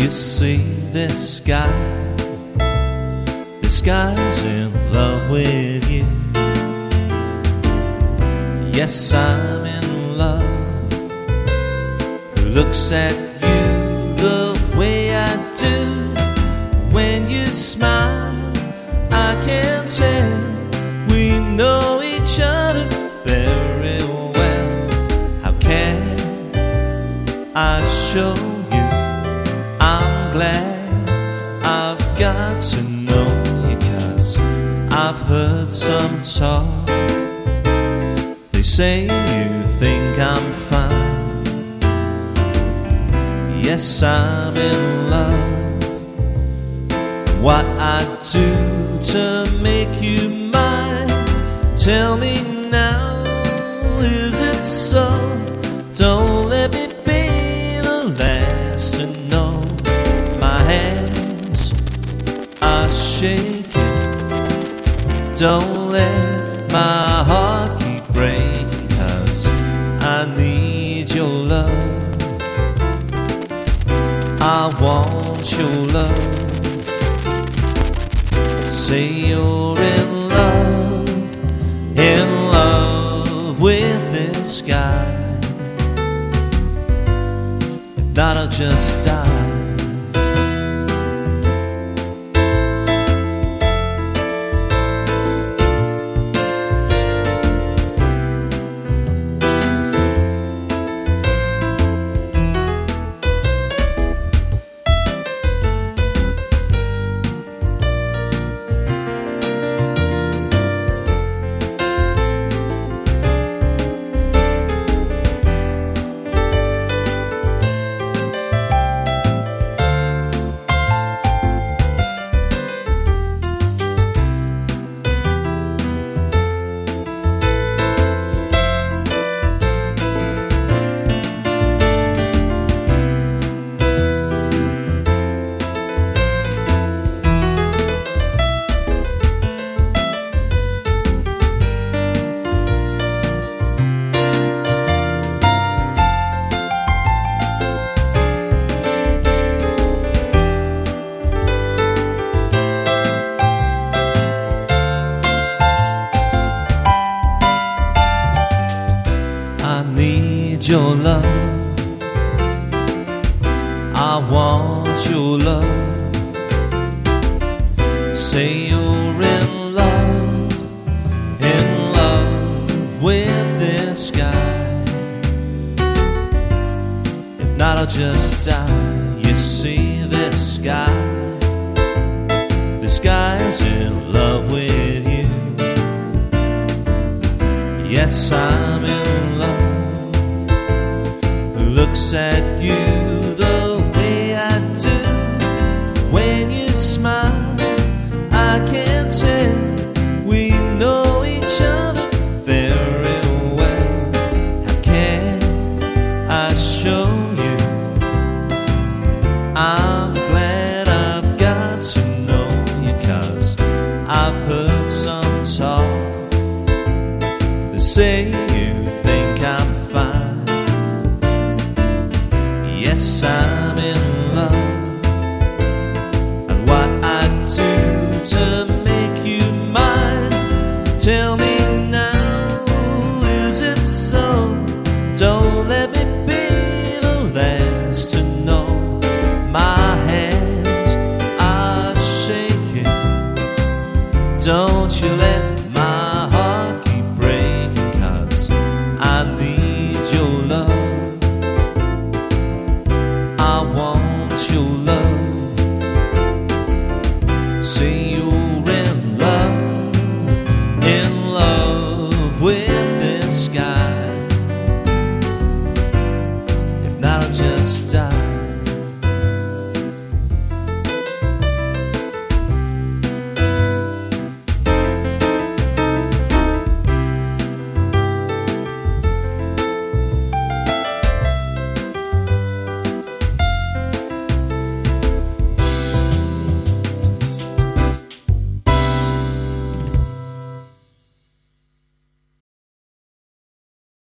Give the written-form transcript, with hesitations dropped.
You see this guy's in love with you. Yes, I'm in love. Who looks at you the way I do? When you smile, I can tell we know each other very well. How can I show you I'm glad I've got to know you? 'Cause I've heard some talk. They say you think I'm fine. Yes, I'm in love. What I'd do to make you mine, tell me now, is it so? Don't let me be the last to know. My hands are shaking. Don't let my heart keep breaking, 'cause I need your love. I want your love. Say you're in love with this guy. If not, I'll just die. I need your love. I want your love. Say you're in love with this guy. If not, I'll just die. You see this guy's in love with you. Yes, I'm in love. Who looks at you the way I do? When you smile, I can tell we know each other very well. How can I show you I'm glad I've got to know you? 'Cause I've heard some talk. They say you think I'm fine. Yes, I'm in